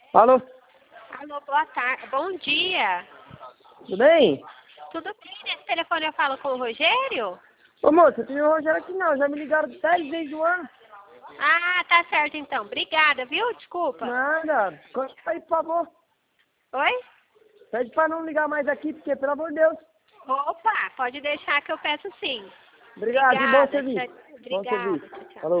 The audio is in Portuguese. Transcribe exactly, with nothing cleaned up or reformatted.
Alô? Alô, boa tarde. Bom dia. Tudo bem? Tudo bem? Nesse telefone eu falo com o Rogério? Ô moça, tem o Rogério aqui não, já me ligaram dez vezes do ano. Ah, tá certo então. Obrigada, viu? Desculpa. Nada, corta aí, por favor. Oi? Pede pra não ligar mais aqui, porque, pelo amor de Deus. Opa, pode deixar que eu peço sim. Obrigado, e bom Obrigada. serviço. Tchau. Bom Obrigada. serviço. Tchau, tchau. Falou.